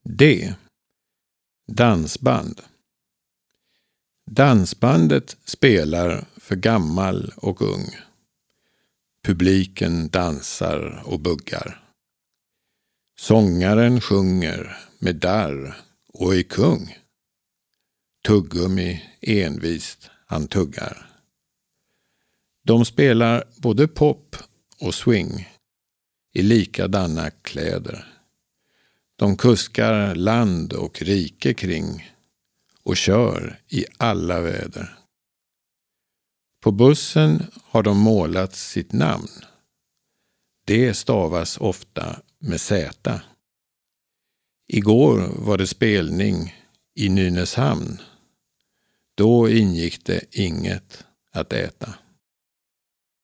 D. Dansband. Dansbandet spelar för gammal och ung. Publiken dansar och buggar. Sångaren sjunger med darr och är kung. Tuggummi envist han tuggar. De spelar både pop och swing i likadana kläder. De kuskar land och rike kring och kör i alla väder. På bussen har de målat sitt namn. Det stavas ofta med Z. Igår var det spelning i Nynäshamn. Då ingick det inget att äta.